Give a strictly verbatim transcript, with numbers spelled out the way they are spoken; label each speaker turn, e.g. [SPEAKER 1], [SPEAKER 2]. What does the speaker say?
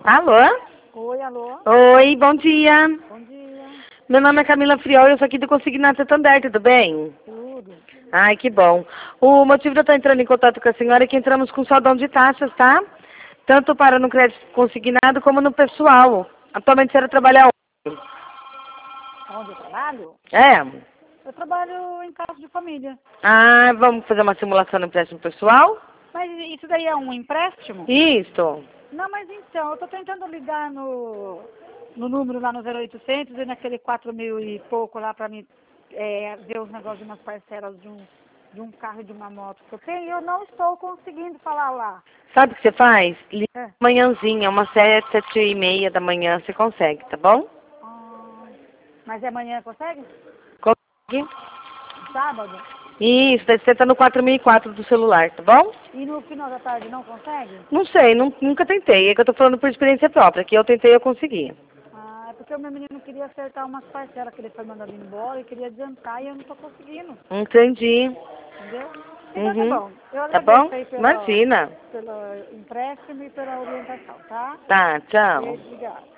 [SPEAKER 1] Alô?
[SPEAKER 2] Oi, alô?
[SPEAKER 1] Oi, bom dia.
[SPEAKER 2] Bom dia.
[SPEAKER 1] Meu nome é Camila Friol e eu sou aqui do Consignado Santander, tudo bem?
[SPEAKER 2] Tudo.
[SPEAKER 1] Ai, que bom. O motivo de eu estar entrando em contato com a senhora é que entramos com saldão de taxas, tá? Tanto para no crédito consignado como no pessoal. Atualmente a senhora trabalha onde?
[SPEAKER 2] Onde eu trabalho?
[SPEAKER 1] É.
[SPEAKER 2] Eu trabalho em casa de família.
[SPEAKER 1] Ah, vamos fazer uma simulação no empréstimo pessoal?
[SPEAKER 2] Mas isso daí é um empréstimo?
[SPEAKER 1] Isso.
[SPEAKER 2] Não, mas então, eu tô tentando ligar no, no número lá no zero oitocentos e naquele quatro mil e pouco lá pra mim é, ver os negócios de umas parcelas de um, de um carro e de uma moto que eu tenho e eu não estou conseguindo falar lá.
[SPEAKER 1] Sabe o que você faz? Liga
[SPEAKER 2] É.
[SPEAKER 1] manhãzinha, umas sete, sete e meia da manhã, você consegue, tá bom?
[SPEAKER 2] Ah, mas é amanhã consegue?
[SPEAKER 1] Consegue?
[SPEAKER 2] Sábado?
[SPEAKER 1] Isso, daí você tá no quatro mil e quatro do celular, tá bom?
[SPEAKER 2] E no final da tarde não consegue?
[SPEAKER 1] Não sei, nu- nunca tentei. É que eu tô falando por experiência própria. Que eu tentei, eu consegui.
[SPEAKER 2] Ah, é porque o meu menino queria acertar umas parcelas que ele foi mandado embora e queria adiantar e eu não tô conseguindo,
[SPEAKER 1] Entendi.
[SPEAKER 2] entendeu? Então tá
[SPEAKER 1] Uhum.
[SPEAKER 2] bom. Eu
[SPEAKER 1] Tá bom?
[SPEAKER 2] agradeço aí pelo,
[SPEAKER 1] Imagina.
[SPEAKER 2] pelo empréstimo e pela orientação, tá?
[SPEAKER 1] Tá, tchau.
[SPEAKER 2] Beijo, obrigada.